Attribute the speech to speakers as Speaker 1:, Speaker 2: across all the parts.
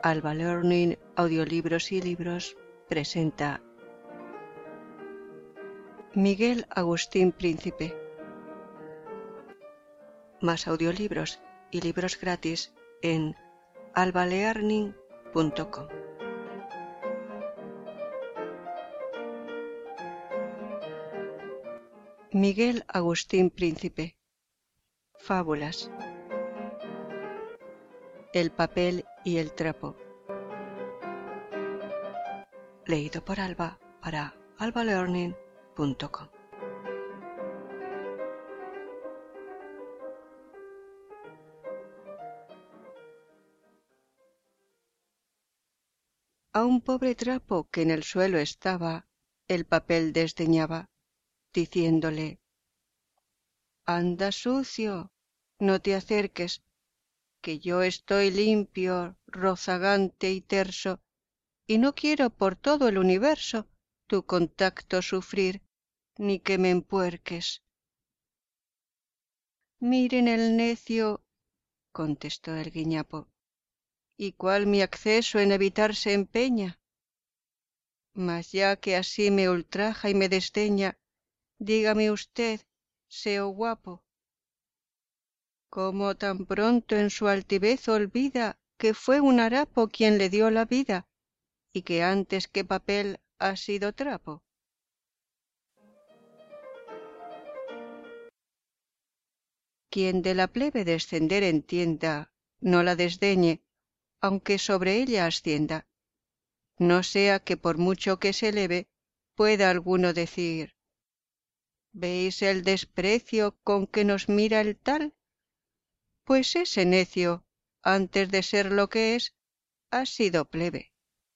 Speaker 1: Alba Learning Audiolibros y Libros presenta Miguel Agustín Príncipe. Más audiolibros y libros gratis en albalearning.com. Miguel Agustín Príncipe. Fábulas. El papel y el trapo. Leído por Alba para albalearning.com. A un pobre trapo que en el suelo estaba, el papel desdeñaba, diciéndole: «Anda sucio, no te acerques, que yo estoy limpio, rozagante y terso, y no quiero por todo el universo tu contacto sufrir, ni que me empuerques». «Miren el necio», contestó el guiñapo, «y cuál mi acceso en evitar se empeña. Mas ya que así me ultraja y me desdeña, dígame usted, seo guapo, ¿cómo tan pronto en su altivez olvida que fue un harapo quien le dio la vida, y que antes que papel ha sido trapo?» Quien de la plebe descender entienda, no la desdeñe, aunque sobre ella ascienda, no sea que por mucho que se eleve, pueda alguno decir: «¿Veis el desprecio con que nos mira el tal? Pues ese necio, antes de ser lo que es, ha sido plebe».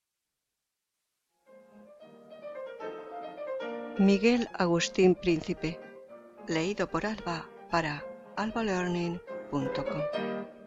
Speaker 1: Miguel Agustín Príncipe. Leído por Alba para albalearning.com.